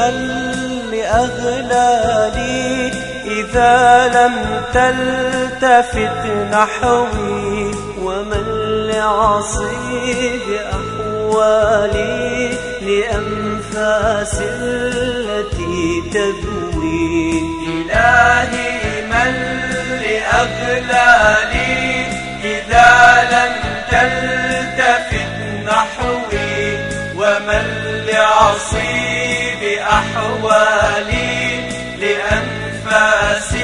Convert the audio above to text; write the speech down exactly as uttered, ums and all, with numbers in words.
من لأغلالي إذا لم تلتفت نحوي، ومن لعصيب أحوالي لأنفاس التي تدوي. إلهي من لأغلالي إذا لم تلتفت نحوي، ومن لعصيب أحوالي لأنفاس